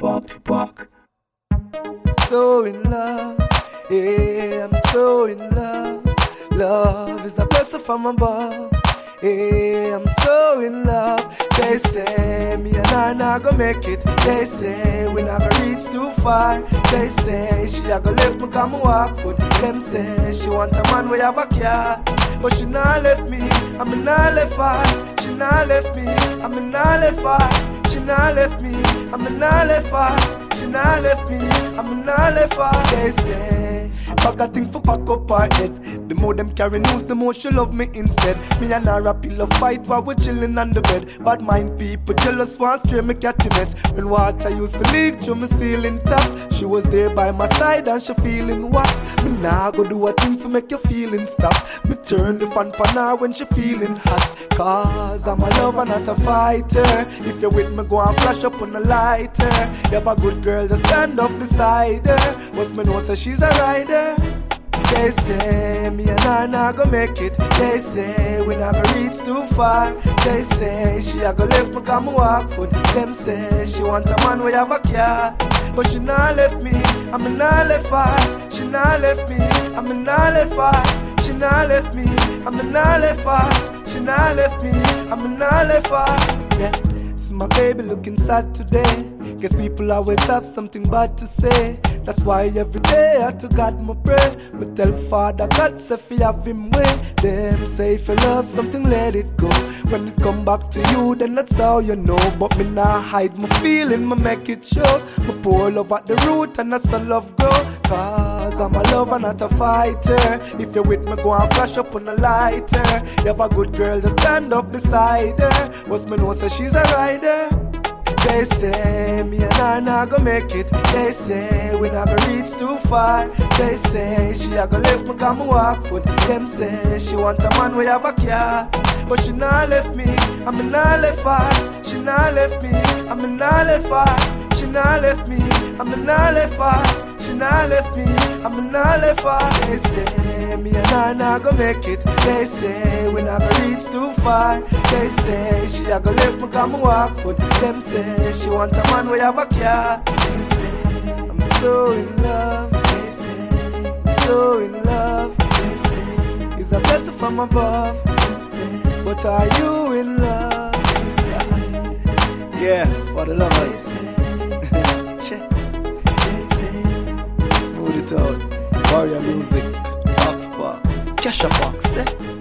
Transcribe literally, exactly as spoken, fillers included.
walk to walk. So in love, yeah, I'm so in love. Love is a blessing from above. Yeah, I'm so in love. They say me and her not gonna make it. They say we not gonna reach too far. They say she a gonna left me come walk foot. Them say she want a man we have a car, but she not left me. I'm not left her. She not left me. I'm not left her. She not left me. I'm not left her. She not left me. I'm not left her. They say bag a thing for pack up her head. The more them carry news, the more she love me instead. Me and her a pillow fight while we chillin' on the bed. Bad mind people jealous one stray me catty nets. When water used to leak through my ceiling top, she was there by my side and she feeling was. Me nah go do a thing for make you feeling stop. Me turn the fan pan her when she feeling hot. Cause I'm a lover not a fighter. If you're with me go and flash up on the lighter. You have a good girl just stand up beside her. What's me know say she's a rider. They say me and her not gonna make it. They say we not gonna reach too far. They say she a go left me come walk foot. Them say she want a man we have a car, but she not left me. I'm not left her. She not left me. I'm not left her. She not left me. I'm not left her. She not left me. I'm not left her. Yeah. See my baby looking sad today. Guess people always have something bad to say. That's why every day I to God my pray. Me tell Father God say fi have him way. Them say if you love something let it go. When it come back to you then that's how you know. But me nah hide my feeling, me make it show. Me pour love at the root and that's how love grow. Cause I'm a lover not a fighter. If you're with me go and flash up on the lighter. You have a good girl just stand up beside her. What's me know say she's a rider. They say me and her not gonna make it. They say we not gonna reach too far. They say she a gonna left me come walk foot. Them say she want a man we have a car, but she not left me. I'm not left her. She not left me. I'm not left her. She not left me. I'm not left her. She not left me. I'm not left her. They say me and her not gonna make it. They say we not gonna reach too far. They say she a gonna left me come walk foot. Them say she want a man we have a car. They say I'm so in love. They say so in love. They say it's a blessing from above. They say but are you in love? They say yeah, for the lovers. Check. They say smooth it out. Warrior music. Pop, pop. Cash a box, eh?